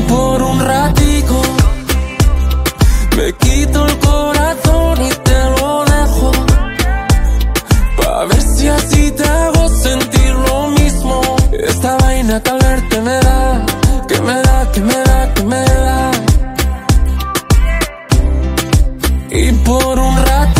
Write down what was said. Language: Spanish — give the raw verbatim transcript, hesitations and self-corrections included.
por un ratico me quito el corazón y te lo dejo, pa' ver si así te hago sentir lo mismo. Esta vaina que al verte me da, que me da, que me da, que me da. Y por un rato